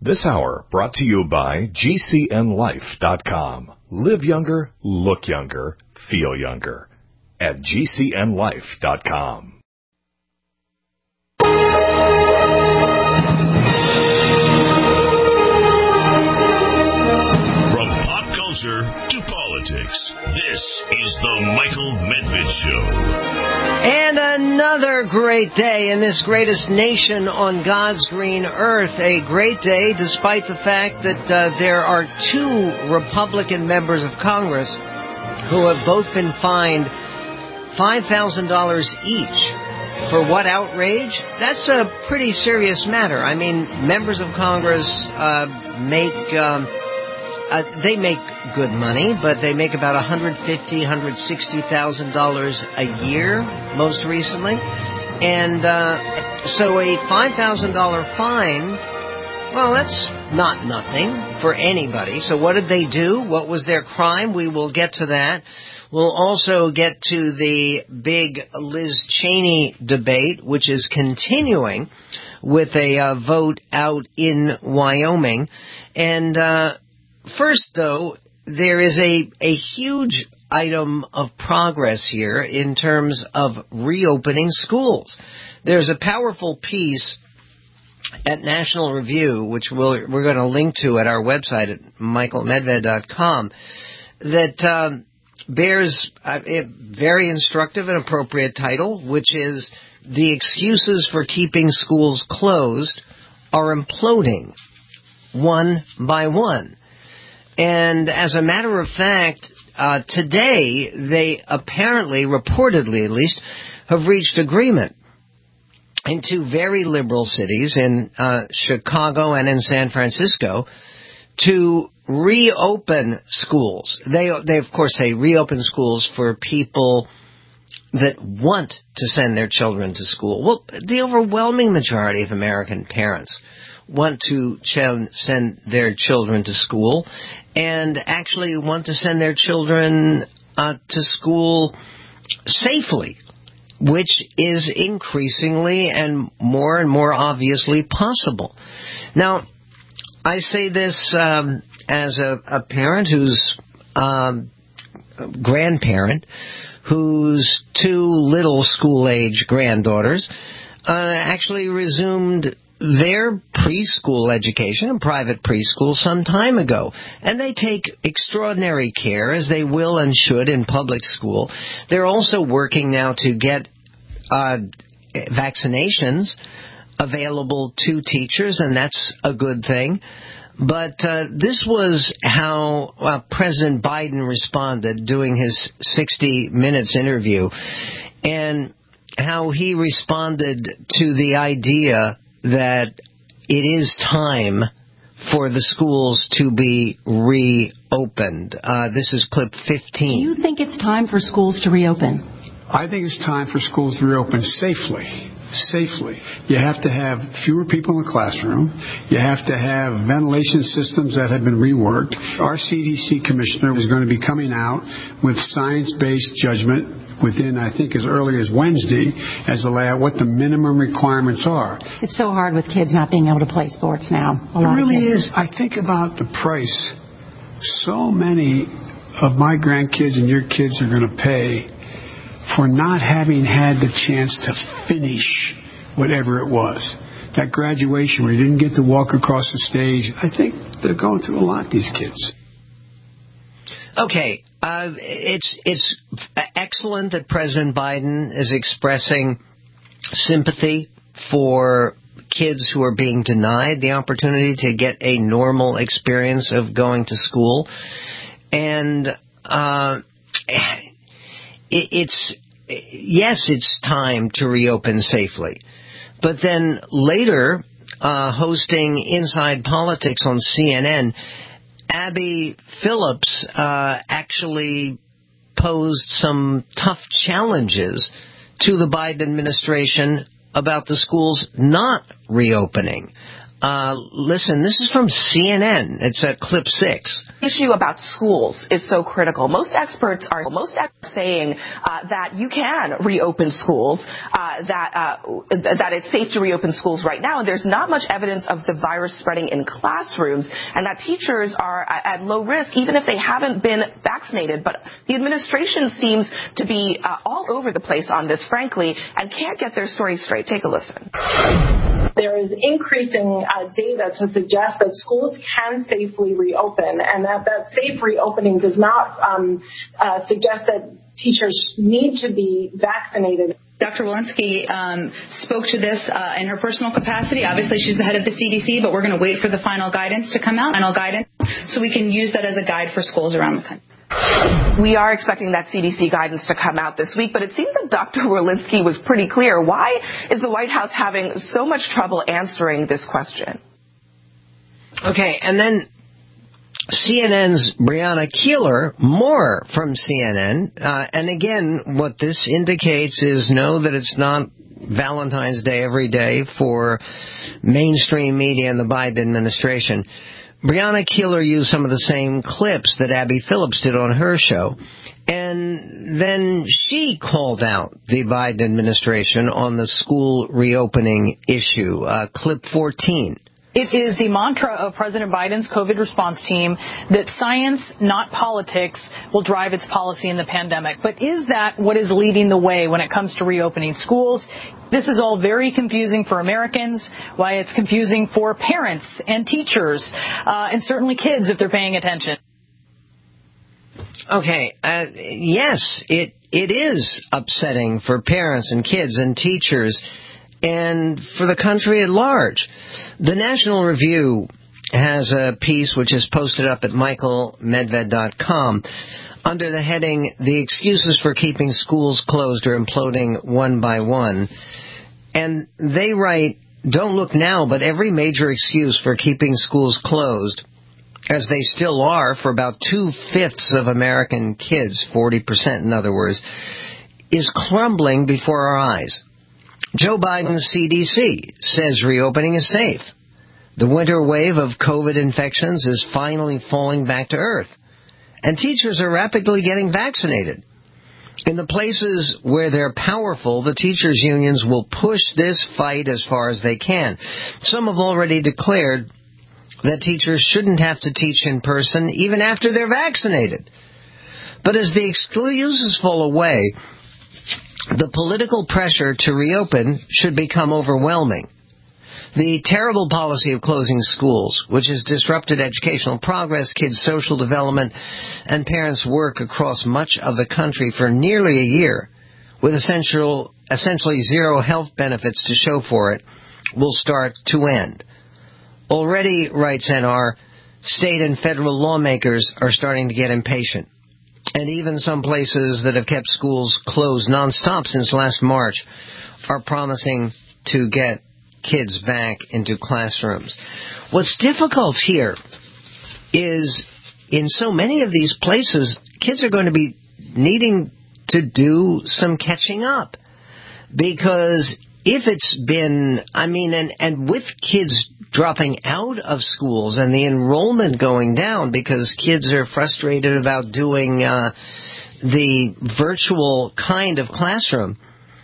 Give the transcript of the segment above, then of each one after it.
This hour brought to you by GCNLife.com. Live younger, look younger, feel younger at GCNLife.com. From pop culture to politics, this is the Michael Medved Show. And another great day in this greatest nation on God's green earth. A great day despite the fact that there are two Republican members of Congress who have both been fined $5,000 each. For what outrage? That's a pretty serious matter. I mean, members of Congress they make good money, but they make about $150,000, $160,000 a year, most recently. And so a $5,000 fine, well, that's not nothing for anybody. So what did they do? What was their crime? We will get to that. We'll also get to the big Liz Cheney debate, which is continuing with a vote out in Wyoming. And first, though, there is a huge item of progress here in terms of reopening schools. There's a powerful piece at National Review, which we're going to link to at our website at michaelmedved.com, that bears a very instructive and appropriate title, which is "The Excuses for Keeping Schools Closed Are Imploding One by One." And as a matter of fact, today they apparently, reportedly at least, have reached agreement in two very liberal cities, in Chicago and in San Francisco, to reopen schools. They of course, they reopen schools for people that want to send their children to school. Well, the overwhelming majority of American parents want to send their children to school, and actually want to send their children to school safely, which is increasingly and more obviously possible. Now, I say this as a parent who's grandparent, whose two little school-age granddaughters actually resumed their preschool education, a private preschool, some time ago. And they take extraordinary care, as they will and should in public school. They're also working now to get vaccinations available to teachers, and that's a good thing. But this was how President Biden responded doing his 60 Minutes interview, and how he responded to the idea that it is time for the schools to be reopened. This is clip 15. Do you think it's time for schools to reopen? I think it's time for schools to reopen safely. Safely. You have to have fewer people in the classroom. You have to have ventilation systems that have been reworked. Our CDC commissioner is going to be coming out with science-based judgment within, I think, as early as Wednesday as to lay out what the minimum requirements are. It's so hard with kids not being able to play sports now. It really is. I think about the price so many of my grandkids and your kids are going to pay for not having had the chance to finish whatever it was. That graduation where you didn't get to walk across the stage. I think they're going through a lot, these kids. Okay, it's excellent that President Biden is expressing sympathy for kids who are being denied the opportunity to get a normal experience of going to school. And it's time to reopen safely. But then later, hosting Inside Politics on CNN, Abby Phillips actually posed some tough challenges to the Biden administration about the schools not reopening. Listen, this is from CNN. It's clip 6. The issue about schools is so critical. Most experts are saying that you can reopen schools, that it's safe to reopen schools right now, and there's not much evidence of the virus spreading in classrooms, and that teachers are at low risk even if they haven't been vaccinated. But the administration seems to be all over the place on this, frankly, and can't get their story straight. Take a listen. There is increasing data to suggest that schools can safely reopen, and that safe reopening does not suggest that teachers need to be vaccinated. Dr. Walensky spoke to this in her personal capacity. Obviously, she's the head of the CDC, but we're going to wait for the final guidance to come out, so we can use that as a guide for schools around the country. We are expecting that CDC guidance to come out this week, but it seems that Dr. Walensky was pretty clear. Why is the White House having so much trouble answering this question? Okay, and then CNN's Brianna Keilar, more from CNN. And again, what this indicates is know that it's not Valentine's Day every day for mainstream media and the Biden administration. Brianna Keilar used some of the same clips that Abby Phillips did on her show, and then she called out the Biden administration on the school reopening issue. Clip 14. It is the mantra of President Biden's COVID response team that science, not politics, will drive its policy in the pandemic. But is that what is leading the way when it comes to reopening schools? This is all very confusing for Americans, why it's confusing for parents and teachers, and certainly kids if they're paying attention. Okay, yes, it is upsetting for parents and kids and teachers and for the country at large. The National Review has a piece which is posted up at michaelmedved.com under the heading, "The Excuses for Keeping Schools Closed Are Imploding One by One." And they write, "Don't look now, but every major excuse for keeping schools closed, as they still are for about 2/5 of American kids, 40% in other words, is crumbling before our eyes. Joe Biden's CDC says reopening is safe. The winter wave of COVID infections is finally falling back to earth. And teachers are rapidly getting vaccinated. In the places where they're powerful, the teachers' unions will push this fight as far as they can. Some have already declared that teachers shouldn't have to teach in person even after they're vaccinated. But as the excuses fall away, the political pressure to reopen should become overwhelming. The terrible policy of closing schools, which has disrupted educational progress, kids' social development, and parents' work across much of the country for nearly a year, with essentially zero health benefits to show for it, will start to end. Already, writes NR, state and federal lawmakers are starting to get impatient. And even some places that have kept schools closed nonstop since last March are promising to get kids back into classrooms. What's difficult here is in so many of these places, kids are going to be needing to do some catching up. Because if it's been, and with kids dropping out of schools and the enrollment going down because kids are frustrated about doing the virtual kind of classroom,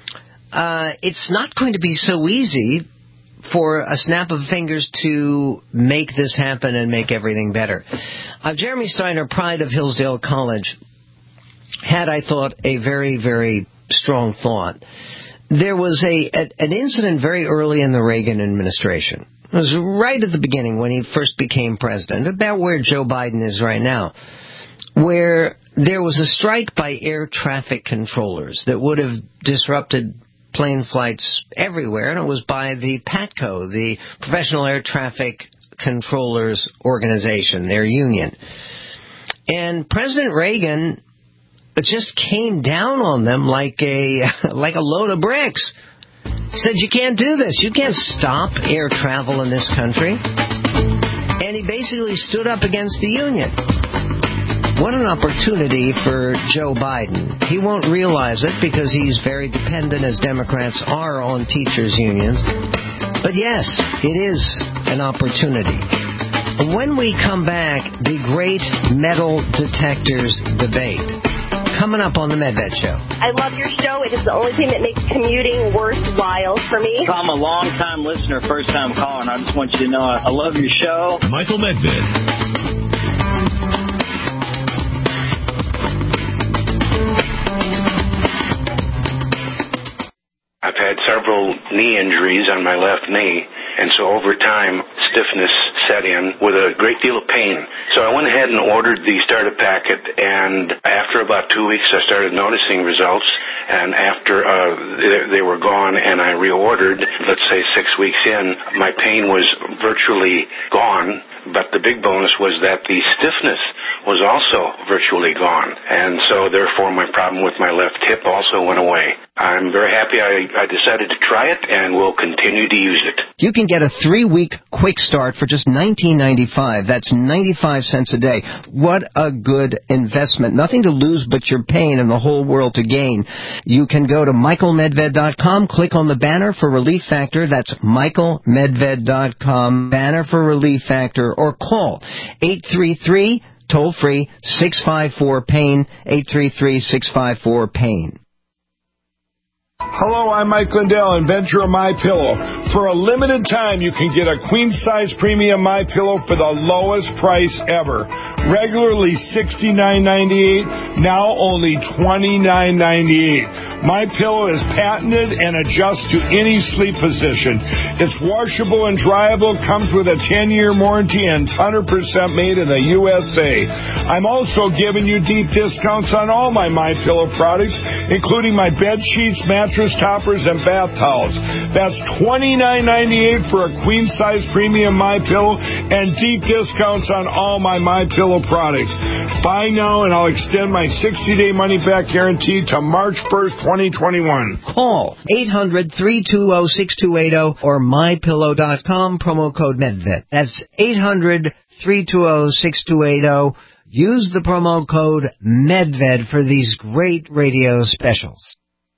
it's not going to be so easy for a snap of fingers to make this happen and make everything better. Jeremy Steiner, pride of Hillsdale College, had, I thought, a very, very strong thought. There was an incident very early in the Reagan administration. It was right at the beginning when he first became president, about where Joe Biden is right now, where there was a strike by air traffic controllers that would have disrupted plane flights everywhere, and it was by the PATCO, the Professional Air Traffic Controllers Organization, their union. And President Reagan just came down on them like a load of bricks. Said, you can't do this. You can't stop air travel in this country. And he basically stood up against the union. What an opportunity for Joe Biden. He won't realize it because he's very dependent, as Democrats are, on teachers' unions. But yes, it is an opportunity. When we come back, the great metal detectors debate. Coming up on the MedVet Show. I love your show. It is the only thing that makes commuting worthwhile for me. I'm a long-time listener, first-time caller, and I just want you to know I love your show. Michael Medved. I've had several knee injuries on my left knee, and so over time, stiffness set in with a great deal of pain. So I went ahead and ordered the starter packet, and after about 2 weeks, I started noticing results, and after they were gone and I reordered, let's say 6 weeks in, my pain was virtually gone. But the big bonus was that the stiffness was also virtually gone. And so, therefore, my problem with my left hip also went away. I'm very happy I decided to try it and will continue to use it. You can get a 3-week quick start for just $19.95. That's 95 cents a day. What a good investment. Nothing to lose but your pain and the whole world to gain. You can go to michaelmedved.com, click on the banner for Relief Factor. That's michaelmedved.com, banner for Relief Factor, or call 833 toll-free 654-PAIN, 833-654-PAIN. Hello, I'm Mike Lindell, inventor of MyPillow. For a limited time, you can get a queen-size premium MyPillow for the lowest price ever. Regularly $69.98, now only $29.98. MyPillow is patented and adjusts to any sleep position. It's washable and dryable, comes with a 10-year warranty, and 100% made in the USA. I'm also giving you deep discounts on all my MyPillow products, including my bed sheets, mattress toppers, and bath towels. That's $29.98 for a queen-size premium MyPillow and deep discounts on all my MyPillow products. Buy now and I'll extend my 60-day money-back guarantee to March 1st, 2021. Call 800-320-6280 or MyPillow.com, promo code MedVet. That's 800-320-6280. Use the promo code MedVed for these great radio specials.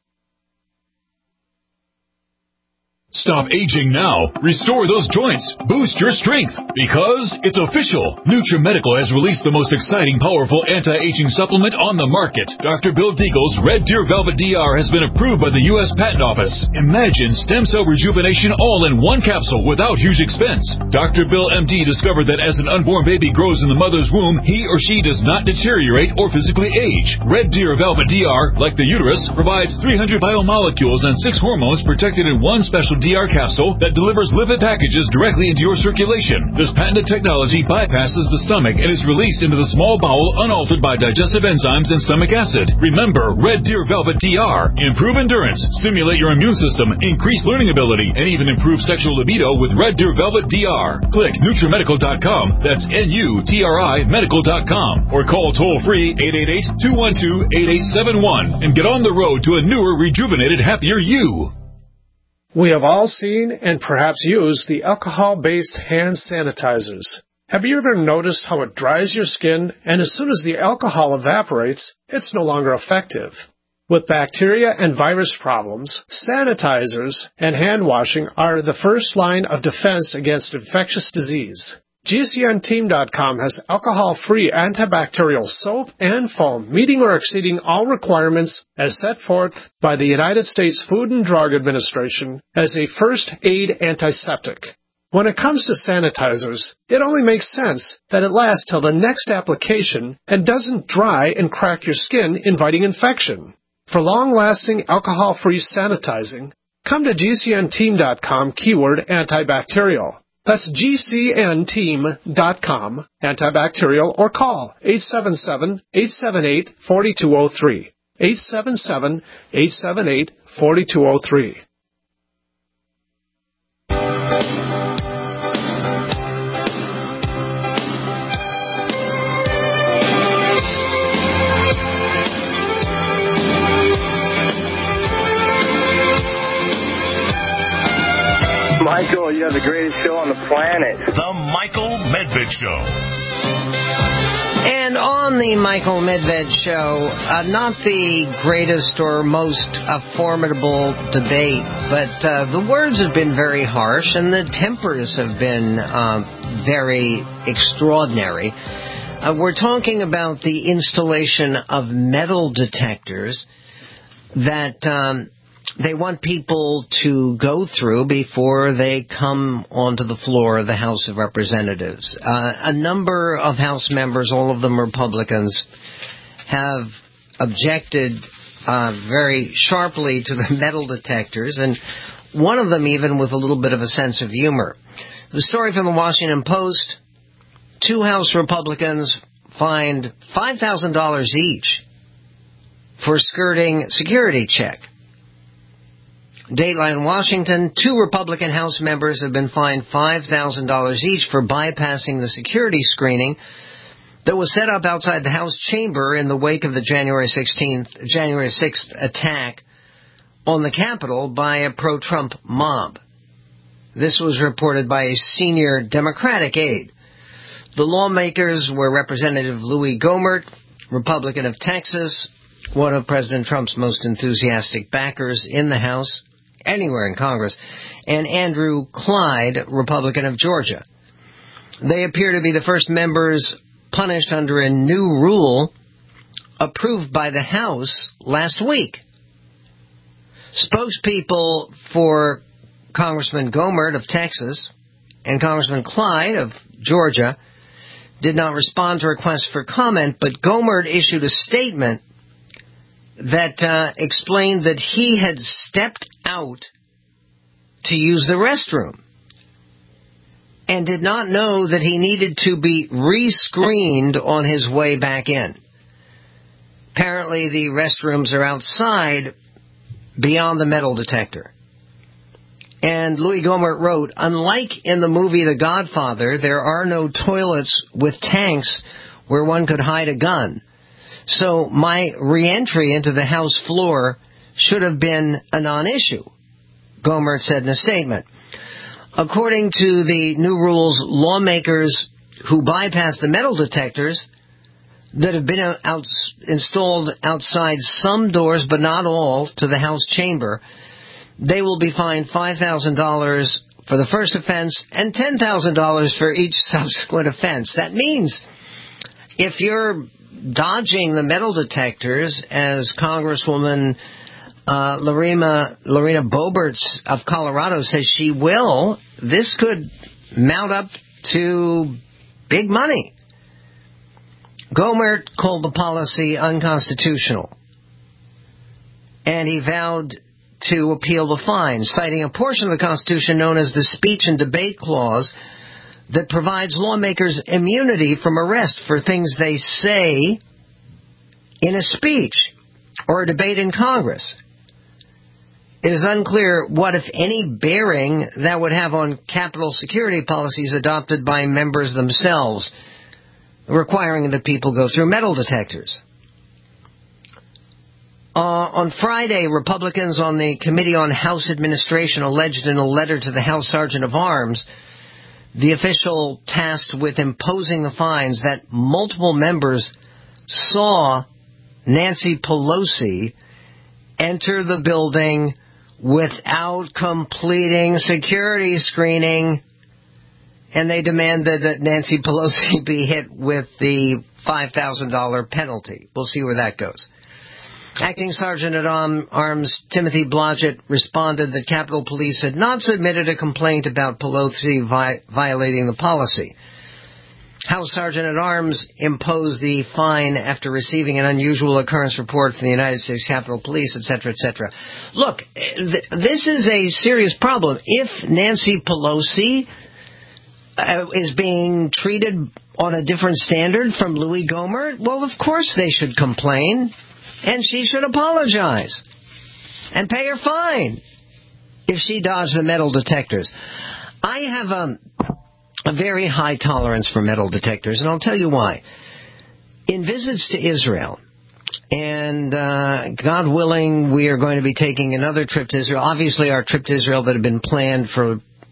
Stop aging now. Restore those joints. Boost your strength. Because it's official. NutriMedical has released the most exciting, powerful anti-aging supplement on the market. Dr. Bill Deagle's Red Deer Velvet DR has been approved by the U.S. Patent Office. Imagine stem cell rejuvenation all in one capsule without huge expense. Dr. Bill MD discovered that as an unborn baby grows in the mother's womb, he or she does not deteriorate or physically age. Red Deer Velvet DR, like the uterus, provides 300 biomolecules and 6 hormones protected in one special DR capsule that delivers lipid packages directly into your circulation. This patented technology bypasses the stomach and is released into the small bowel unaltered by digestive enzymes and stomach acid. Remember, Red Deer Velvet DR. Improve endurance, stimulate your immune system, increase learning ability, and even improve sexual libido with Red Deer Velvet DR. Click NutriMedical.com. That's NUTRI Medical.com. Or call toll-free 888-212-8871 and get on the road to a newer, rejuvenated, happier you. We have all seen and perhaps used the alcohol-based hand sanitizers. Have you ever noticed how it dries your skin, and as soon as the alcohol evaporates, it's no longer effective? With bacteria and virus problems, sanitizers and hand washing are the first line of defense against infectious disease. GCNteam.com has alcohol-free antibacterial soap and foam, meeting or exceeding all requirements as set forth by the United States Food and Drug Administration as a first aid antiseptic. When it comes to sanitizers, it only makes sense that it lasts till the next application and doesn't dry and crack your skin, inviting infection. For long-lasting alcohol-free sanitizing, come to GCNteam.com keyword antibacterial. That's GCNteam.com, antibacterial, or call 877-878-4203. 877-878-4203. Michael, you have the greatest show on the planet. The Michael Medved Show. And on the Michael Medved Show, not the greatest or most formidable debate, but the words have been very harsh and the tempers have been very extraordinary. We're talking about the installation of metal detectors that they want people to go through before they come onto the floor of the House of Representatives. A number of House members, all of them Republicans, have objected very sharply to the metal detectors, and one of them even with a little bit of a sense of humor. The story from the Washington Post: 2 House Republicans fined $5,000 each for skirting security check. Dateline Washington: 2 Republican House members have been fined $5,000 each for bypassing the security screening that was set up outside the House chamber in the wake of the January 6th attack on the Capitol by a pro-Trump mob. This was reported by a senior Democratic aide. The lawmakers were Representative Louis Gohmert, Republican of Texas, one of President Trump's most enthusiastic backers in the House, anywhere in Congress, and Andrew Clyde, Republican of Georgia. They appear to be the first members punished under a new rule approved by the House last week. Spokespeople for Congressman Gohmert of Texas and Congressman Clyde of Georgia did not respond to requests for comment, but Gohmert issued a statement that explained that he had stepped out to use the restroom and did not know that he needed to be re-screened on his way back in. Apparently the restrooms are outside beyond the metal detector. And Louis Gohmert wrote, "Unlike in the movie The Godfather, there are no toilets with tanks where one could hide a gun. So my re-entry into the House floor should have been a non-issue," Gohmert said in a statement. According to the new rules, lawmakers who bypass the metal detectors that have been installed outside some doors, but not all, to the House chamber, they will be fined $5,000 for the first offense and $10,000 for each subsequent offense. That means if you're dodging the metal detectors, as Congresswoman Lorena Boebert of Colorado says she will, this could mount up to big money. Gohmert called the policy unconstitutional, and he vowed to appeal the fine, citing a portion of the Constitution known as the Speech and Debate Clause that provides lawmakers immunity from arrest for things they say in a speech or a debate in Congress. It is unclear what, if any, bearing that would have on Capitol security policies adopted by members themselves, requiring that people go through metal detectors. On Friday, Republicans on the Committee on House Administration alleged in a letter to the House Sergeant of Arms, the official tasked with imposing the fines, that multiple members saw Nancy Pelosi enter the building without completing security screening, and they demanded that Nancy Pelosi be hit with the $5,000 penalty. We'll see where that goes. Acting Sergeant at Arms Timothy Blodgett responded that Capitol Police had not submitted a complaint about Pelosi violating the policy. House Sergeant at Arms imposed the fine after receiving an unusual occurrence report from the United States Capitol Police, etc., etc. Look, this is a serious problem. If Nancy Pelosi is being treated on a different standard from Louis Gohmert, well, of course they should complain. And she should apologize and pay her fine if she dodged the metal detectors. I have a very high tolerance for metal detectors, and I'll tell you why. In visits to Israel, and God willing, we are going to be taking another trip to Israel. Obviously, our trip to Israel that had been planned for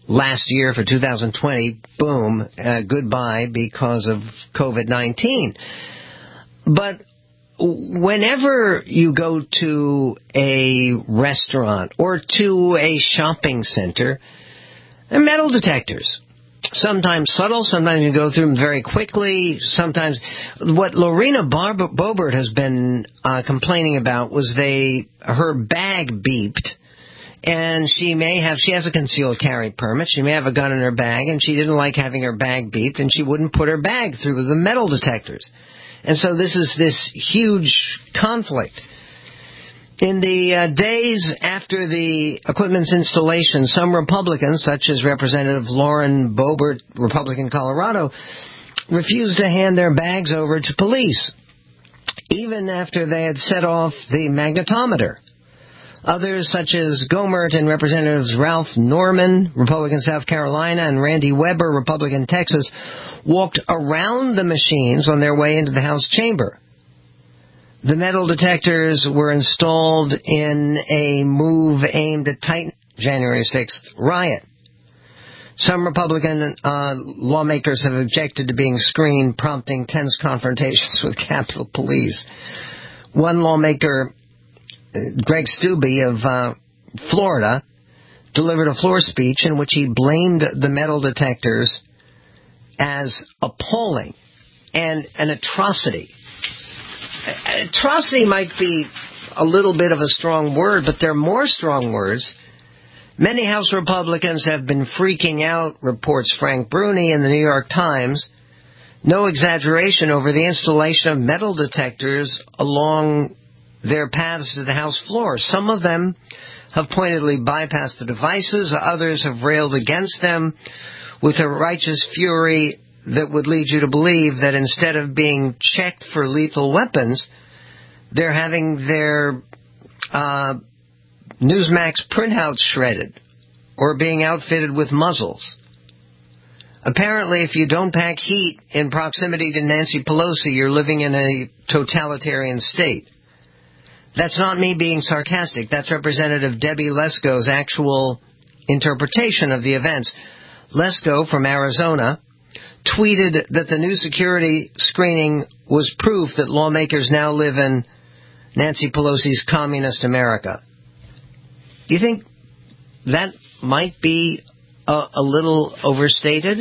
last year for 2020, boom, goodbye because of COVID-19. But whenever you go to a restaurant or to a shopping center, there are metal detectors. Sometimes subtle, sometimes you go through them very quickly. Sometimes what Lorena Boebert has been complaining about was her bag beeped, and she has a concealed carry permit. She may have a gun in her bag, and she didn't like having her bag beeped, and she wouldn't put her bag through the metal detectors. And so this is this huge conflict. In the days after the equipment's installation, some Republicans, such as Representative Lauren Boebert, Republican Colorado, refused to hand their bags over to police, even after they had set off the magnetometer. Others, such as Gohmert and Representatives Ralph Norman, Republican South Carolina, and Randy Weber, Republican Texas, walked around the machines on their way into the House chamber. The metal detectors were installed in a move aimed at tightening the January 6th riot. Some Republican lawmakers have objected to being screened, prompting tense confrontations with Capitol Police. One lawmaker, Greg Steube of Florida, delivered a floor speech in which he blamed the metal detectors as appalling and an atrocity. Atrocity might be a little bit of a strong word, but there are more strong words. Many House Republicans have been freaking out, reports Frank Bruni in the New York Times. No exaggeration, over the installation of metal detectors along their paths to the House floor. Some of them have pointedly bypassed the devices. Others have railed against them with a righteous fury that would lead you to believe that instead of being checked for lethal weapons, they're having their Newsmax printouts shredded or being outfitted with muzzles. Apparently, if you don't pack heat in proximity to Nancy Pelosi, you're living in a totalitarian state. That's not me being sarcastic. That's Representative Debbie Lesko's actual interpretation of the events. Lesko from Arizona tweeted that the new security screening was proof that lawmakers now live in Nancy Pelosi's communist America. Do you think that might be a little overstated?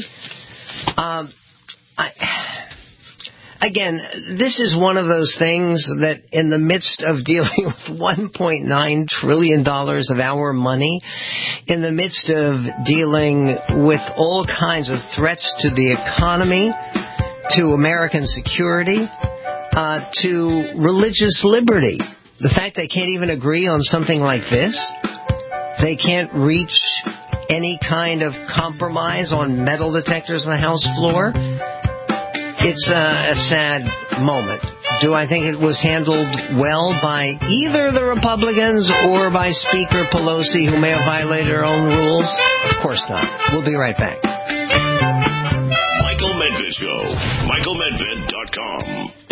Again, this is one of those things that in the midst of dealing with $1.9 trillion of our money, in the midst of dealing with all kinds of threats to the economy, to American security, to religious liberty, the fact they can't even agree on something like this, they can't reach any kind of compromise on metal detectors on the House floor, it's a sad moment. Do I think it was handled well by either the Republicans or by Speaker Pelosi, who may have violated her own rules? Of course not. We'll be right back. Michael Medved Show. MichaelMedved.com.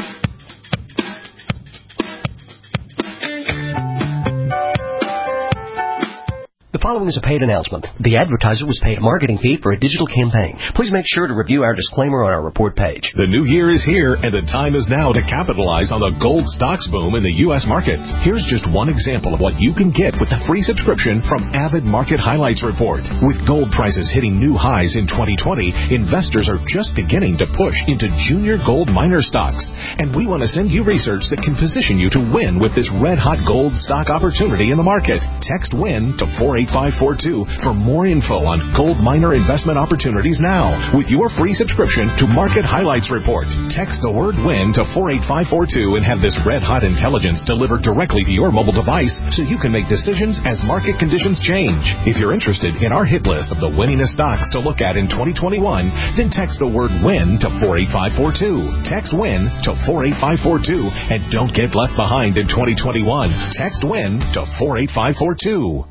The following is a paid announcement. The advertiser was paid a marketing fee for a digital campaign. Please make sure to review our disclaimer on our report page. The new year is here, and the time is now to capitalize on the gold stocks boom in the U.S. markets. Here's just one example of what you can get with the free subscription from Avid Market Highlights Report. With gold prices hitting new highs in 2020, investors are just beginning to push into junior gold miner stocks. And we want to send you research that can position you to win with this red-hot gold stock opportunity in the market. Text WIN to 48542 for more info on gold miner investment opportunities now with your free subscription to Market Highlights Report. Text the word WIN to 48542 and have this red-hot intelligence delivered directly to your mobile device so you can make decisions as market conditions change. If you're interested in our hit list of the winningest stocks to look at in 2021, then text the word WIN to 48542. Text WIN to 48542 and don't get left behind in 2021. Text WIN to 48542.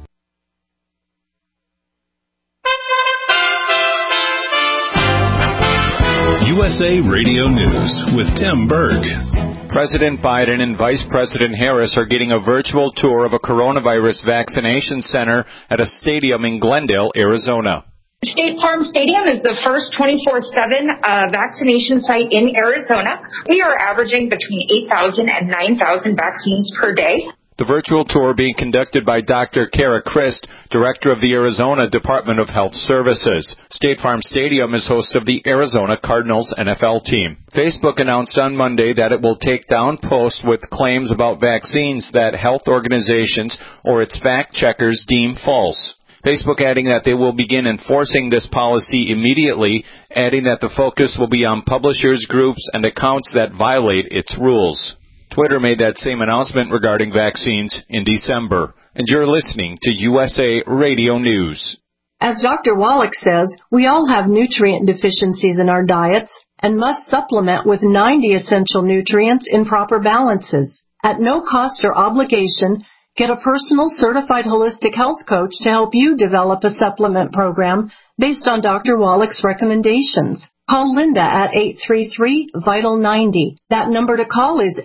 USA Radio News with Tim Berg. President Biden and Vice President Harris are getting a virtual tour of a coronavirus vaccination center at a stadium in Glendale, Arizona. State Farm Stadium is the first 24/7 vaccination site in Arizona. We are averaging between 8,000 and 9,000 vaccines per day. The virtual tour being conducted by Dr. Kara Christ, Director of the Arizona Department of Health Services. State Farm Stadium is host of the Arizona Cardinals NFL team. Facebook announced on Monday that it will take down posts with claims about vaccines that health organizations or its fact-checkers deem false. Facebook adding that they will begin enforcing this policy immediately, adding that the focus will be on publishers, groups, and accounts that violate its rules. Twitter made that same announcement regarding vaccines in December. And you're listening to USA Radio News. As Dr. Wallach says, we all have nutrient deficiencies in our diets and must supplement with 90 essential nutrients in proper balances. At no cost or obligation, get a personal certified holistic health coach to help you develop a supplement program based on Dr. Wallach's recommendations. Call Linda at 833-VITAL-90. That number to call is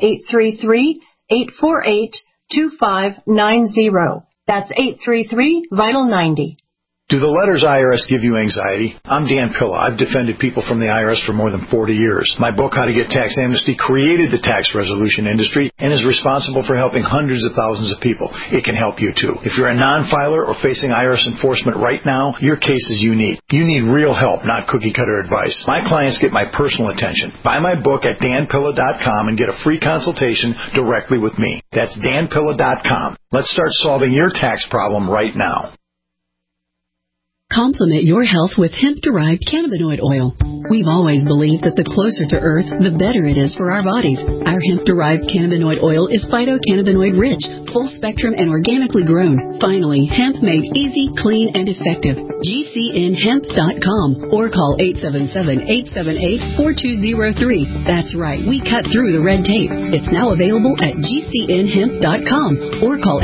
833-848-2590. That's 833-VITAL-90. Do the letters IRS give you anxiety? I'm Dan Pilla. I've defended people from the IRS for more than 40 years. My book, How to Get Tax Amnesty, created the tax resolution industry and is responsible for helping hundreds of thousands of people. It can help you too. If you're a non-filer or facing IRS enforcement right now, your case is unique. You need real help, not cookie-cutter advice. My clients get my personal attention. Buy my book at danpilla.com and get a free consultation directly with me. That's danpilla.com. Let's start solving your tax problem right now. Complement your health with hemp-derived cannabinoid oil. We've always believed that the closer to Earth, the better it is for our bodies. Our hemp-derived cannabinoid oil is phytocannabinoid-rich, full-spectrum, and organically grown. Finally, hemp made easy, clean, and effective. GCNhemp.com or call 877-878-4203. That's right, we cut through the red tape. It's now available at GCNhemp.com or call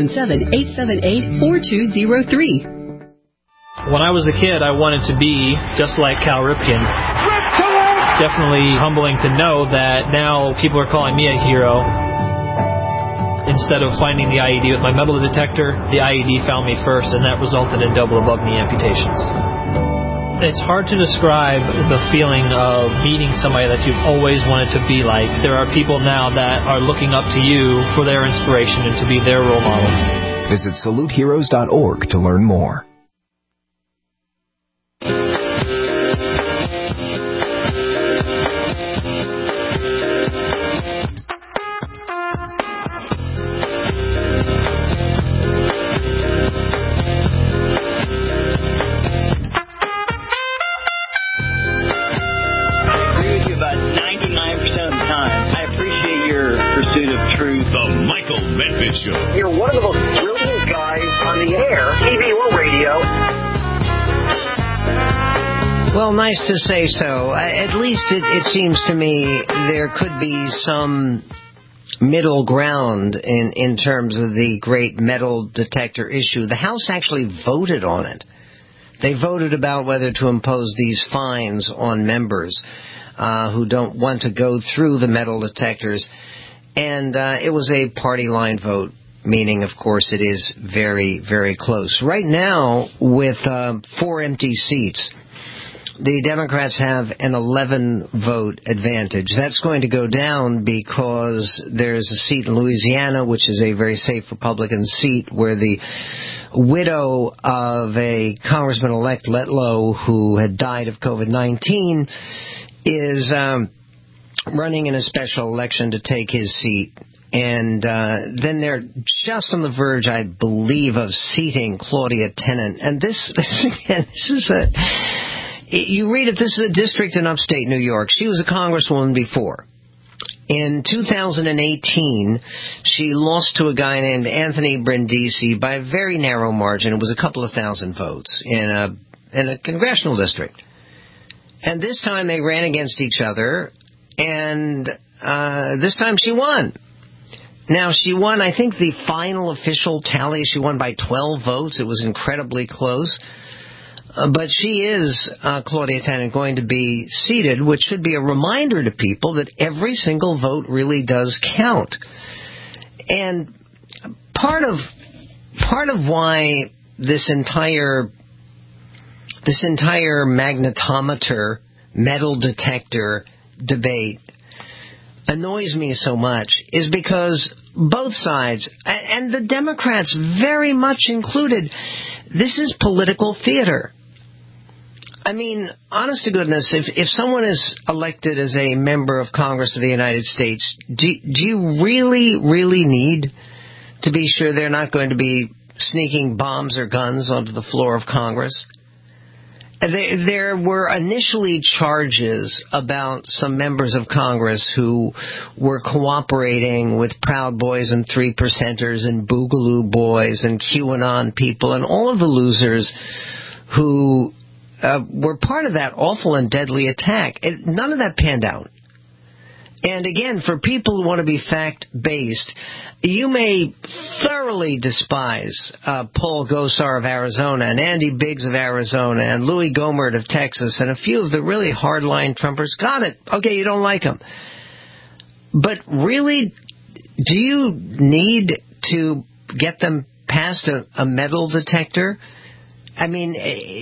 877-878-4203. When I was a kid, I wanted to be just like Cal Ripken. It's definitely humbling to know that now people are calling me a hero. Instead of finding the IED with my metal detector, the IED found me first, and that resulted in double above-knee amputations. It's hard to describe the feeling of meeting somebody that you've always wanted to be like. There are people now that are looking up to you for their inspiration and to be their role model. Visit SaluteHeroes.org to learn more. You're one of the most brilliant guys on the air, TV or radio. Well, nice to say so. At least it seems to me there could be some middle ground in terms of the great metal detector issue. The House actually voted on it. They voted about whether to impose these fines on members who don't want to go through the metal detectors. And it was a party line vote, meaning, of course, it is very, very close. Right now, with 4 empty seats, the Democrats have an 11-vote advantage. That's going to go down because there's a seat in Louisiana, which is a very safe Republican seat, where the widow of a Congressman-elect Letlow, who had died of COVID-19, is running in a special election to take his seat. And then they're just on the verge, I believe, of seating Claudia Tennant. And this is you read it, this is a district in upstate New York. She was a congresswoman before. In 2018, she lost to a guy named Anthony Brindisi by a very narrow margin. It was a couple of thousand votes in a congressional district. And this time they ran against each other, and this time she won. Now, she won, I think, the final official tally. She won by 12 votes. It was incredibly close. But she is, Claudia Tennant, going to be seated, which should be a reminder to people that every single vote really does count. And part of why this entire this entire magnetometer, metal detector debate annoys me so much is because both sides, and the Democrats very much included, this is political theater. I mean, honest to goodness, if someone is elected as a member of Congress of the United States, do you really need to be sure they're not going to be sneaking bombs or guns onto the floor of Congress? There were initially charges about some members of Congress who were cooperating with Proud Boys and Three Percenters and Boogaloo Boys and QAnon people and all of the losers who were part of that awful and deadly attack. None of that panned out. And again, for people who want to be fact-based, you may thoroughly despise Paul Gosar of Arizona and Andy Biggs of Arizona and Louis Gohmert of Texas and a few of the really hardline Trumpers. Got it. Okay, you don't like them. But really, do you need to get them past a metal detector? I mean,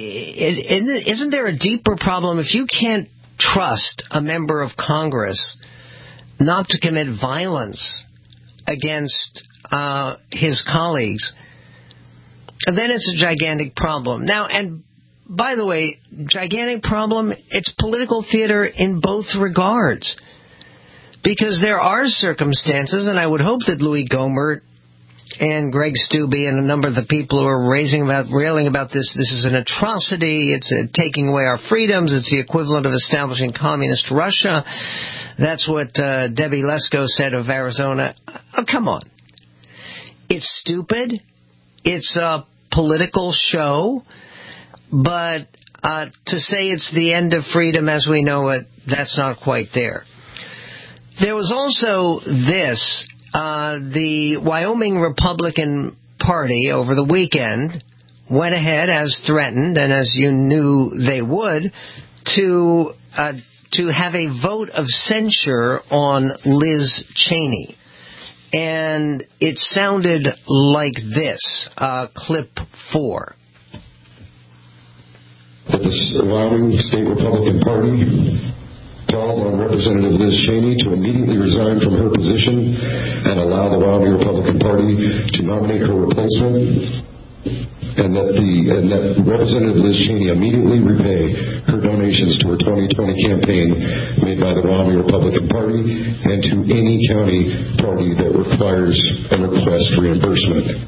isn't there a deeper problem if you can't trust a member of Congress not to commit violence against his colleagues? And then it's a gigantic problem. Now, and by the way, gigantic problem, it's political theater in both regards. Because there are circumstances, and I would hope that Louis Gohmert and Greg Steube and a number of the people who are railing about this is an atrocity, it's taking away our freedoms, it's the equivalent of establishing communist Russia. That's what Debbie Lesko said of Arizona. Oh, come on. It's stupid. It's a political show. But to say it's the end of freedom as we know it, that's not quite there. There was also this. The Wyoming Republican Party over the weekend went ahead, as threatened and as you knew they would, to have a vote of censure on Liz Cheney. And it sounded like this, clip 4. The Wyoming State Republican Party calls on Representative Liz Cheney to immediately resign from her position and allow the Wyoming Republican Party to nominate her replacement, and that Representative Liz Cheney immediately repay her donations to her 2020 campaign made by the Wyoming Republican Party and to any county party that requires and requests reimbursement.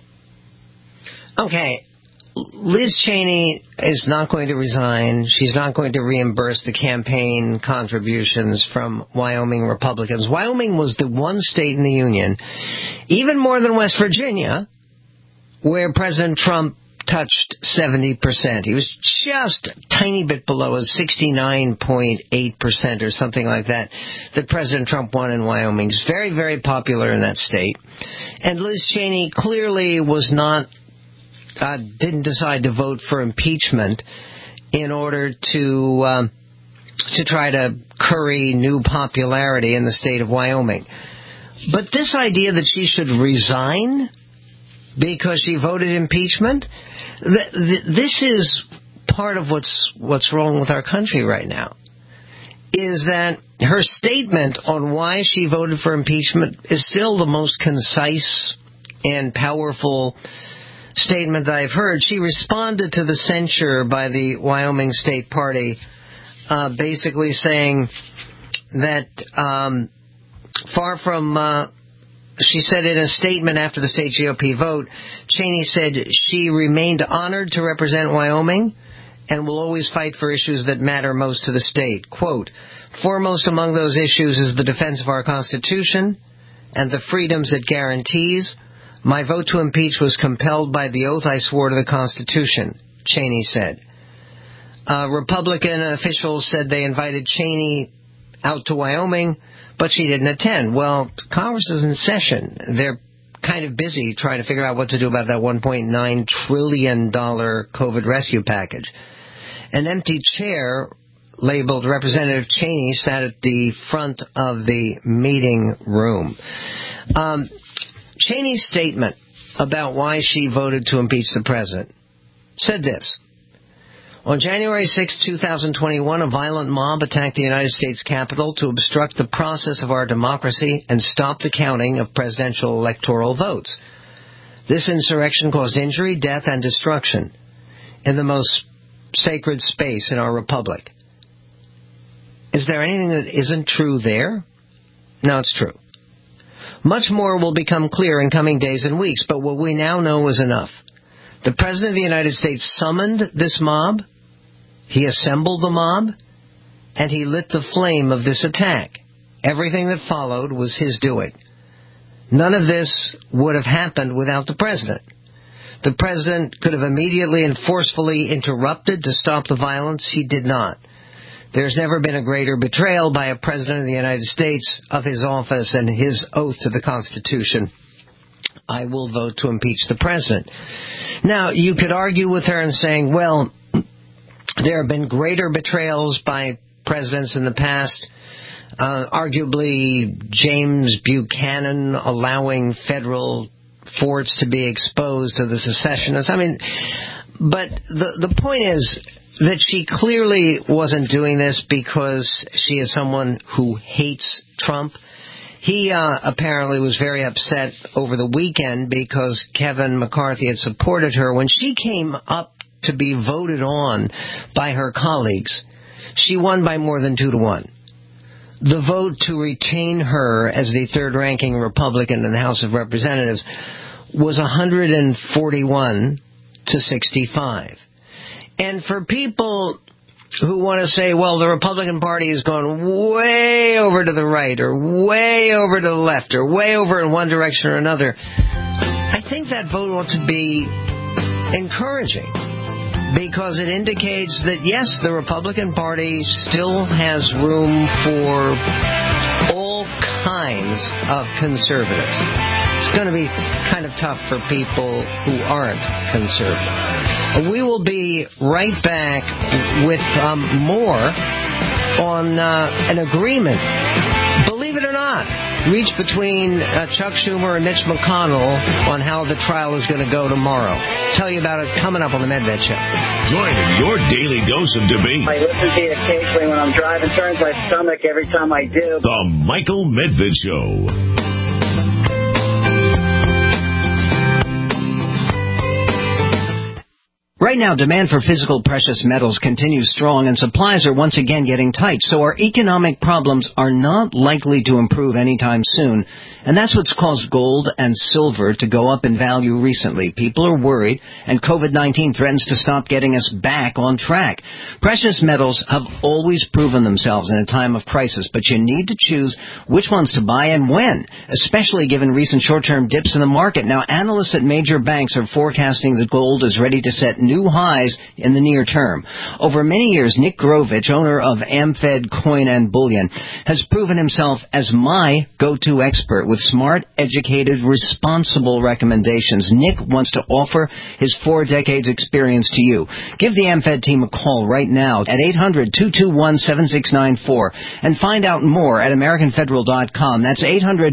Okay. Liz Cheney is not going to resign. She's not going to reimburse the campaign contributions from Wyoming Republicans. Wyoming was the one state in the Union, even more than West Virginia, where President Trump touched 70%. He was just a tiny bit below, 69.8% or something like that President Trump won in Wyoming. He's very, very popular in that state. And Liz Cheney clearly was not didn't decide to vote for impeachment in order to try to curry new popularity in the state of Wyoming. But this idea that she should resign because she voted impeachment, this is part of what's wrong with our country right now, is that her statement on why she voted for impeachment is still the most concise and powerful statement that I've heard. She responded to the censure by the Wyoming State Party, basically saying that far from, she said in a statement after the state GOP vote, Cheney said she remained honored to represent Wyoming and will always fight for issues that matter most to the state. Quote, foremost among those issues is the defense of our Constitution and the freedoms it guarantees. My vote to impeach was compelled by the oath I swore to the Constitution, Cheney said. Republican officials said they invited Cheney out to Wyoming, but she didn't attend. Well, Congress is in session. They're kind of busy trying to figure out what to do about that $1.9 trillion COVID rescue package. An empty chair labeled Representative Cheney sat at the front of the meeting room. Cheney's statement about why she voted to impeach the president said this: On January 6, 2021, a violent mob attacked the United States Capitol to obstruct the process of our democracy and stop the counting of presidential electoral votes. This insurrection caused injury, death, and destruction in the most sacred space in our republic. Is there anything that isn't true there? No, it's true. Much more will become clear in coming days and weeks, but what we now know is enough. The President of the United States summoned this mob, he assembled the mob, and he lit the flame of this attack. Everything that followed was his doing. None of this would have happened without the President. The President could have immediately and forcefully interrupted to stop the violence. He did not. There's never been a greater betrayal by a President of the United States of his office and his oath to the Constitution. I will vote to impeach the President. Now, you could argue with her in saying, well, there have been greater betrayals by presidents in the past. Arguably, James Buchanan allowing federal forts to be exposed to the secessionists. I mean, but the point is that she clearly wasn't doing this because she is someone who hates Trump. He apparently was very upset over the weekend because Kevin McCarthy had supported her. When she came up to be voted on by her colleagues, she won by more than 2-1. The vote to retain her as the third-ranking Republican in the House of Representatives was 141 to 65. And for people who want to say, well, the Republican Party has gone way over to the right or way over to the left or way over in one direction or another, I think that vote ought to be encouraging because it indicates that, yes, the Republican Party still has room for all kinds of conservatives. It's going to be kind of tough for people who aren't conservative. We will be right back with more on an agreement, believe it or not, reached between Chuck Schumer and Mitch McConnell on how the trial is going to go tomorrow. Tell you about it coming up on the Medved Show. Joining your daily dose of debate. I listen to you occasionally when I'm driving. Turns my stomach every time I do. The Michael Medved Show. Right now, demand for physical precious metals continues strong and supplies are once again getting tight, so our economic problems are not likely to improve anytime soon. And that's what's caused gold and silver to go up in value recently. People are worried, and COVID-19 threatens to stop getting us back on track. Precious metals have always proven themselves in a time of crisis, but you need to choose which ones to buy and when, especially given recent short-term dips in the market. Now, analysts at major banks are forecasting that gold is ready to set new highs in the near term. Over many years, Nick Grovich, owner of AmFed Coin and Bullion, has proven himself as my go-to expert with smart, educated, responsible recommendations. Nick wants to offer his 4 decades experience to you. Give the AmFed team a call right now at 800-221-7694 and find out more at AmericanFederal.com. That's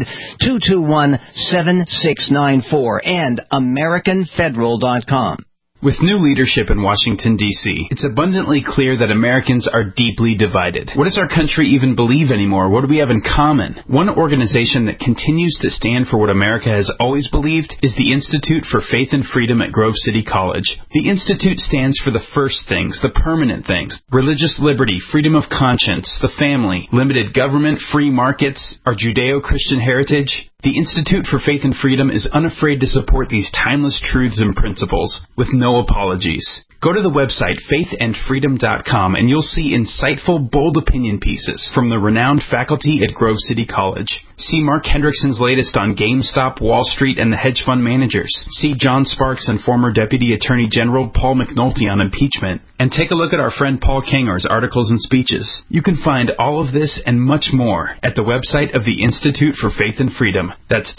800-221-7694 and AmericanFederal.com. With new leadership in Washington, D.C., it's abundantly clear that Americans are deeply divided. What does our country even believe anymore? What do we have in common? One organization that continues to stand for what America has always believed is the Institute for Faith and Freedom at Grove City College. The Institute stands for the first things, the permanent things: religious liberty, freedom of conscience, the family, limited government, free markets, our Judeo-Christian heritage. The Institute for Faith and Freedom is unafraid to support these timeless truths and principles with no apologies. Go to the website faithandfreedom.com and you'll see insightful, bold opinion pieces from the renowned faculty at Grove City College. See Mark Hendrickson's latest on GameStop, Wall Street, and the hedge fund managers. See John Sparks and former Deputy Attorney General Paul McNulty on impeachment. And take a look at our friend Paul Kanger's articles and speeches. You can find all of this and much more at the website of the Institute for Faith and Freedom. That's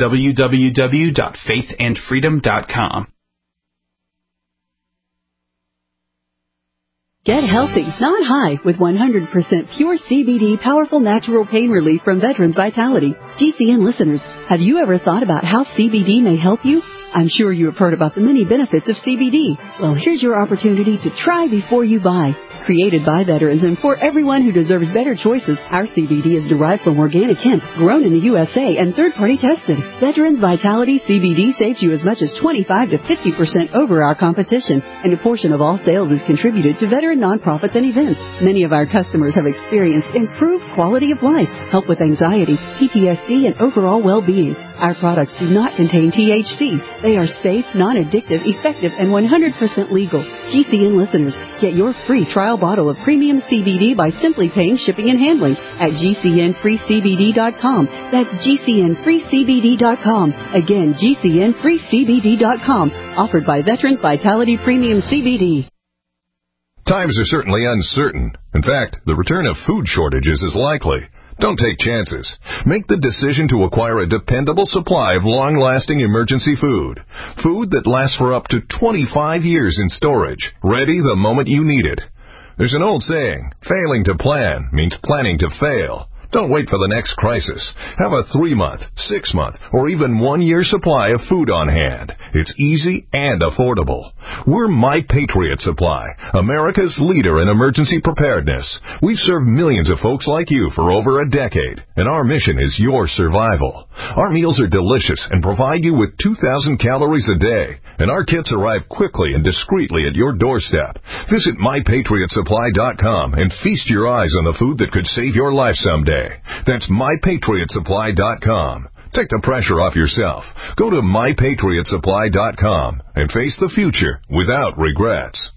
www.faithandfreedom.com. Get healthy, not high, with 100% pure CBD powerful natural pain relief from Veterans Vitality. GCN listeners, have you ever thought about how CBD may help you? I'm sure you have heard about the many benefits of CBD. Well, here's your opportunity to try before you buy. Created by veterans and for everyone who deserves better choices, our CBD is derived from organic hemp, grown in the USA and third-party tested. Veterans Vitality CBD saves you as much as 25 to 50% over our competition, and a portion of all sales is contributed to veteran nonprofits and events. Many of our customers have experienced improved quality of life, help with anxiety, PTSD, and overall well-being. Our products do not contain THC. They are safe, non-addictive, effective, and 100% legal. GCN listeners, get your free trial bottle of premium CBD by simply paying shipping and handling at GCNFreeCBD.com. That's GCNFreeCBD.com. Again, GCNFreeCBD.com. Offered by Veterans Vitality Premium CBD. Times are certainly uncertain. In fact, the return of food shortages is likely. Don't take chances. Make the decision to acquire a dependable supply of long-lasting emergency food. Food that lasts for up to 25 years in storage, ready the moment you need it. There's an old saying, failing to plan means planning to fail. Don't wait for the next crisis. Have a 3-month, 6-month, or even 1-year supply of food on hand. It's easy and affordable. We're My Patriot Supply, America's leader in emergency preparedness. We've served millions of folks like you for over a decade, and our mission is your survival. Our meals are delicious and provide you with 2,000 calories a day, and our kits arrive quickly and discreetly at your doorstep. Visit MyPatriotSupply.com and feast your eyes on the food that could save your life someday. That's MyPatriotSupply.com. Take the pressure off yourself. Go to MyPatriotSupply.com and face the future without regrets.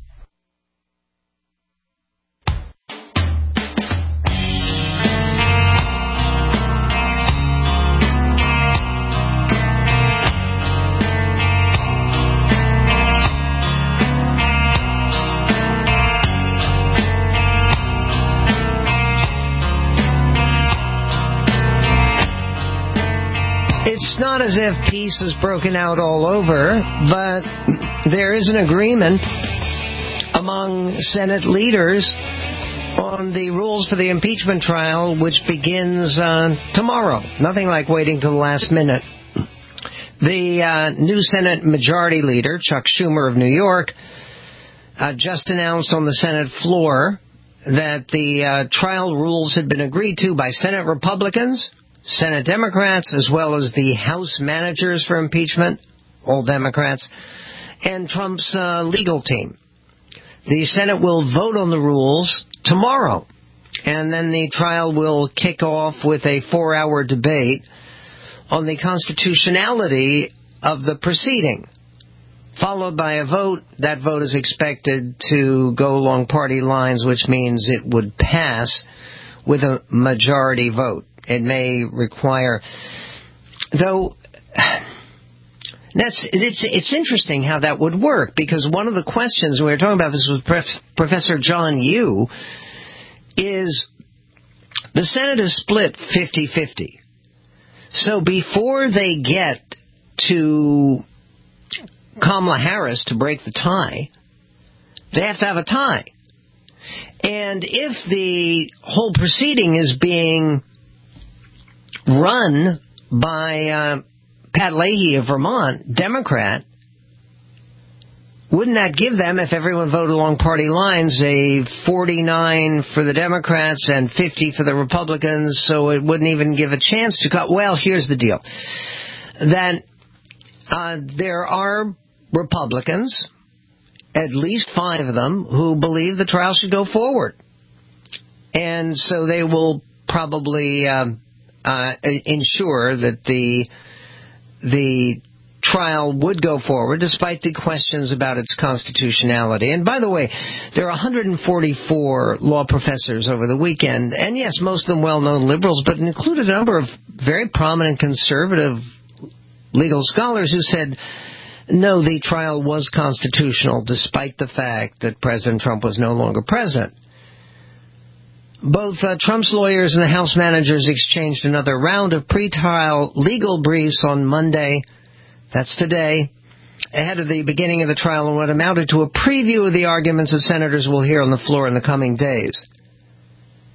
It's not as if peace has broken out all over, but there is an agreement among Senate leaders on the rules for the impeachment trial, which begins tomorrow. Nothing like waiting till the last minute. The new Senate Majority Leader, Chuck Schumer of New York, just announced on the Senate floor that the trial rules had been agreed to by Senate Republicans, Senate Democrats, as well as the House managers for impeachment, all Democrats, and Trump's legal team. The Senate will vote on the rules tomorrow, and then the trial will kick off with a 4-hour debate on the constitutionality of the proceeding, followed by a vote. That vote is expected to go along party lines, which means it would pass with a majority vote. It may require, though, it's interesting how that would work, because one of the questions, we were talking about this with Professor John Yoo, is the Senate is split 50-50. So before they get to Kamala Harris to break the tie, they have to have a tie. And if the whole proceeding is being run by Pat Leahy of Vermont, Democrat, wouldn't that give them, if everyone voted along party lines, a 49 for the Democrats and 50 for the Republicans, so it wouldn't even give a chance to cut? Well, here's the deal. That there are Republicans, at least 5 of them, who believe the trial should go forward. And so they will probably ensure that the trial would go forward, despite the questions about its constitutionality. And by the way, there are 144 law professors over the weekend, and yes, most of them well-known liberals, but included a number of very prominent conservative legal scholars who said, no, the trial was constitutional, despite the fact that President Trump was no longer president. Both Trump's lawyers and the House managers exchanged another round of pretrial legal briefs on Monday, that's today, ahead of the beginning of the trial, and what amounted to a preview of the arguments that senators will hear on the floor in the coming days.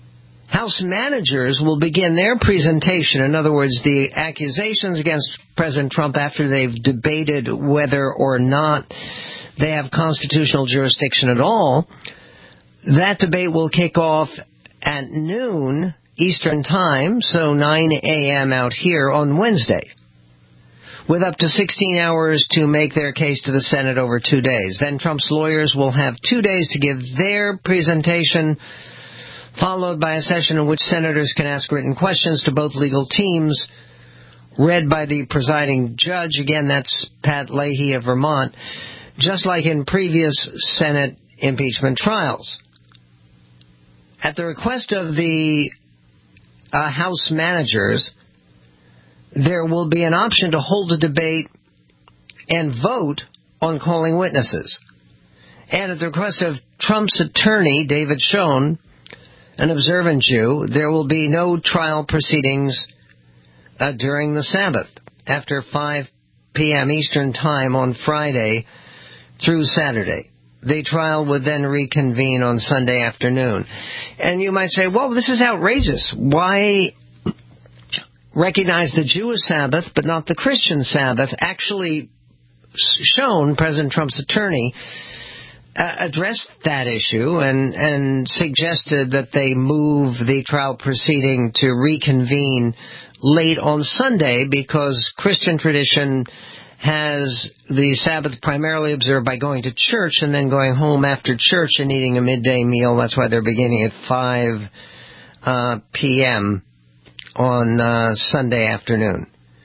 House managers will begin their presentation. In other words, the accusations against President Trump after they've debated whether or not they have constitutional jurisdiction at all. That debate will kick off at noon Eastern Time, so 9 a.m. out here on Wednesday, with up to 16 hours to make their case to the Senate over 2 days. Then Trump's lawyers will have 2 days to give their presentation, followed by a session in which senators can ask written questions to both legal teams, read by the presiding judge. Again, that's Pat Leahy of Vermont, just like in previous Senate impeachment trials. At the request of the House managers, there will be an option to hold a debate and vote on calling witnesses. And at the request of Trump's attorney, David Schoen, an observant Jew, there will be no trial proceedings during the Sabbath after 5 p.m. Eastern Time on Friday through Saturday. The trial would then reconvene on Sunday afternoon. And you might say, well, this is outrageous. Why recognize the Jewish Sabbath but not the Christian Sabbath? Actually, Schoen, President Trump's attorney, addressed that issue and suggested that they move the trial proceeding to reconvene late on Sunday because Christian tradition has the Sabbath primarily observed by going to church and then going home after church and eating a midday meal. That's why they're beginning at 5 p.m. on Sunday afternoon.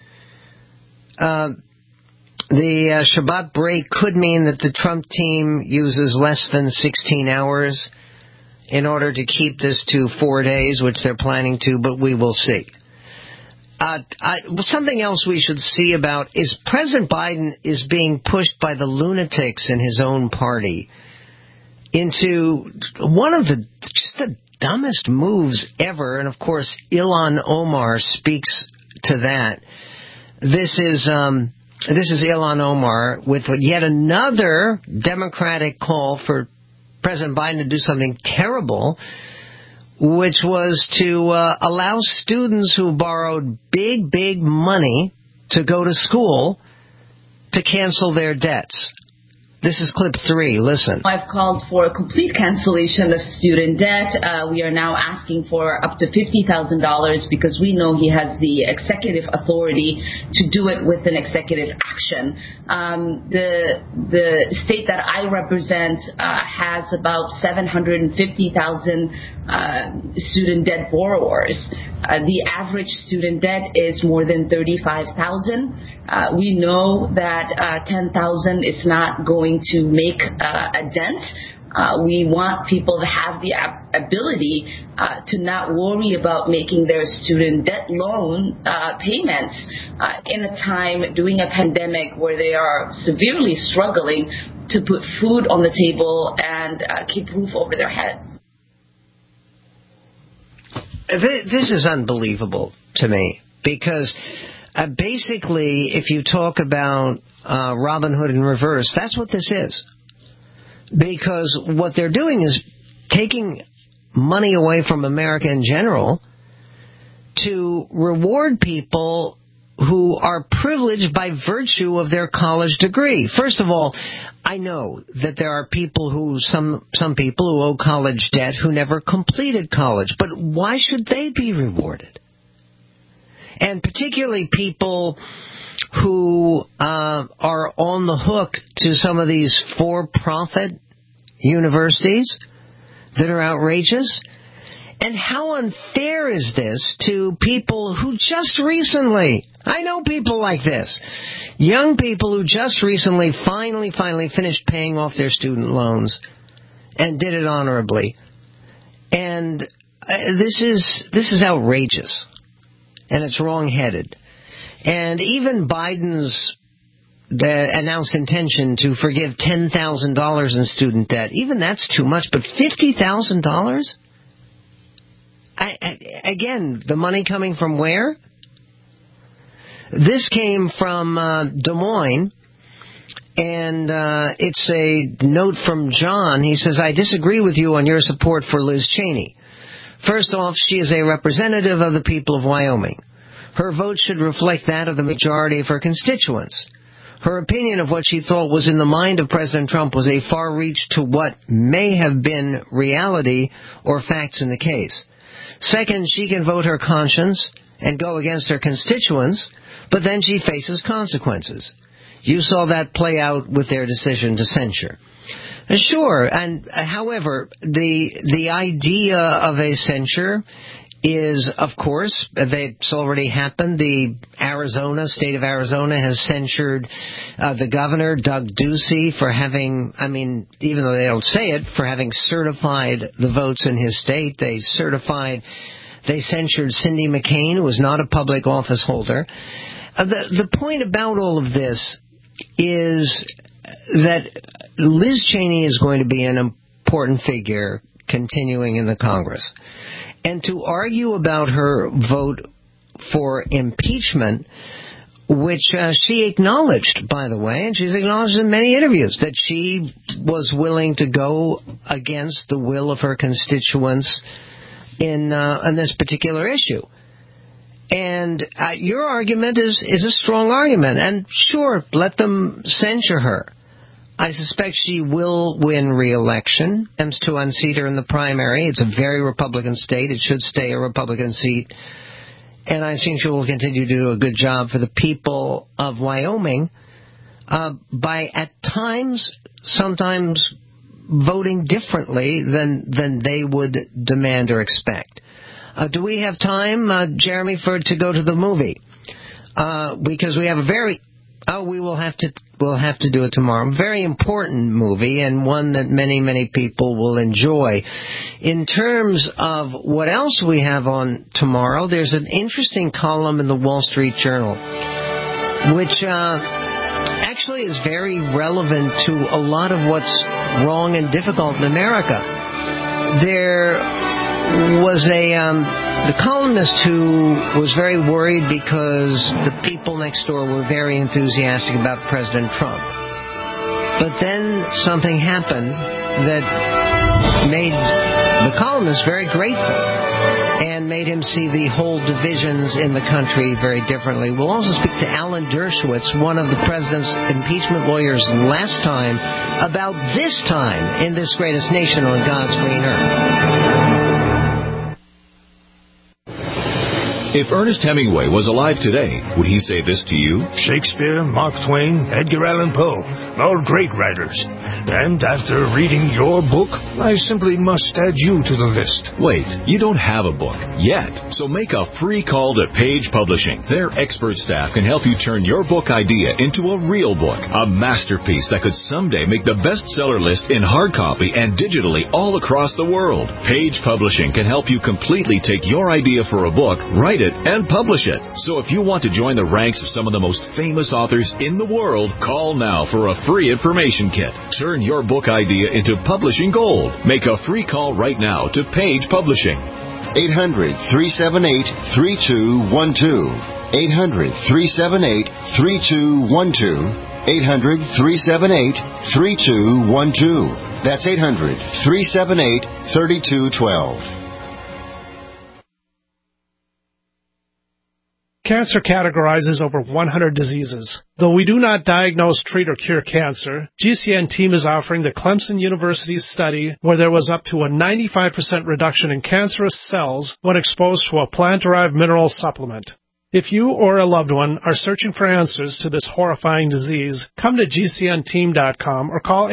The Shabbat break could mean that the Trump team uses less than 16 hours in order to keep this to 4 days, which they're planning to, but we will see. Something else we should see about is President Biden is being pushed by the lunatics in his own party into one of the dumbest moves ever, and of course Ilhan Omar speaks to that. This is Ilhan Omar with yet another Democratic call for President Biden to do something terrible, which was to allow students who borrowed big money to go to school to cancel their debts. This is clip 3. Listen. I've called for a complete cancellation of student debt. We are now asking for up to $50,000 because we know he has the executive authority to do it with an executive action. The state that I represent has about 750,000 student debt borrowers. The average student debt is more than $35,000. We know that $10,000 is not going to make a dent. We want people to have the ability to not worry about making their student debt loan payments in a time during a pandemic where they are severely struggling to put food on the table and keep roof over their heads. This is unbelievable to me because basically if you talk about Robin Hood in reverse, that's what this is. Because what they're doing is taking money away from America in general to reward people who are privileged by virtue of their college degree. First of all, I know that there are people who, some people who owe college debt who never completed college, but why should they be rewarded? And particularly people who are on the hook to some of these for-profit universities that are outrageous. And how unfair is this to people who just recently, I know people like this, young people who just recently finally finished paying off their student loans and did it honorably. And this is outrageous. And it's wrong-headed. And even Biden's announced intention to forgive $10,000 in student debt, even that's too much, but $50,000? Again, the money coming from where? This came from Des Moines, and it's a note from John. He says, I disagree with you on your support for Liz Cheney. First off, she is a representative of the people of Wyoming. Her vote should reflect that of the majority of her constituents. Her opinion of what she thought was in the mind of President Trump was a far reach to what may have been reality or facts in the case. Second, she can vote her conscience and go against her constituents, but then she faces consequences. You saw that play out with their decision to censure. Sure, and however, the idea of a censure is, of course, it's already happened. The state of Arizona has censured the governor, Doug Ducey, for having, even though they don't say it, for having certified the votes in his state. They censured Cindy McCain, who was not a public office holder. The point about all of this is that Liz Cheney is going to be an important figure continuing in the Congress. And to argue about her vote for impeachment, which she acknowledged, by the way, and she's acknowledged in many interviews, that she was willing to go against the will of her constituents in this particular issue. And your argument is a strong argument. And sure, let them censure her. I suspect she will win re-election. Attempts to unseat her in the primary. It's a very Republican state. It should stay a Republican seat. And I think she will continue to do a good job for the people of Wyoming by, at times, sometimes voting differently than they would demand or expect. Do we have time, Jeremy, to go to the movie? Because we have we'll have to do it tomorrow. A very important movie, and one that many, many people will enjoy. In terms of what else we have on tomorrow, there's an interesting column in the Wall Street Journal, which actually is very relevant to a lot of what's wrong and difficult in America. There was the columnist who was very worried because the people next door were very enthusiastic about President Trump. But then something happened that made the columnist very grateful and made him see the whole divisions in the country very differently. We'll also speak to Alan Dershowitz, one of the president's impeachment lawyers last time, about this time in this greatest nation on God's green earth. If Ernest Hemingway was alive today, would he say this to you? Shakespeare, Mark Twain, Edgar Allan Poe, all great writers. And after reading your book, I simply must add you to the list. Wait, you don't have a book yet, so make a free call to Page Publishing. Their expert staff can help you turn your book idea into a real book, a masterpiece that could someday make the bestseller list in hard copy and digitally all across the world. Page Publishing can help you completely take your idea for a book, write it, and publish it. So if you want to join the ranks of some of the most famous authors in the world, call now for a free information kit. Turn your book idea into publishing gold. Make a free call right now to Page Publishing. 800-378-3212. 800-378-3212. 800-378-3212. That's 800-378-3212. Cancer categorizes over 100 diseases. Though we do not diagnose, treat, or cure cancer, GCN team is offering the Clemson University study where there was up to a 95% reduction in cancerous cells when exposed to a plant-derived mineral supplement. If you or a loved one are searching for answers to this horrifying disease, come to GCNteam.com or call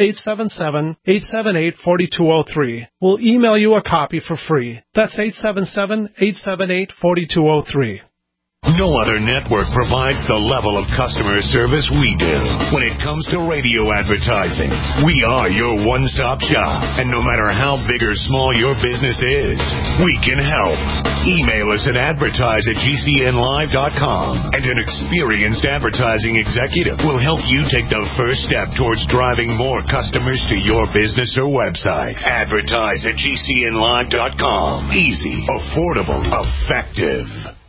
877-878-4203. We'll email you a copy for free. That's 877-878-4203. No other network provides the level of customer service we do. When it comes to radio advertising, we are your one-stop shop. And no matter how big or small your business is, we can help. Email us at advertise@gcnlive.com, and an experienced advertising executive will help you take the first step towards driving more customers to your business or website. Advertise@gcnlive.com. Easy, affordable, effective.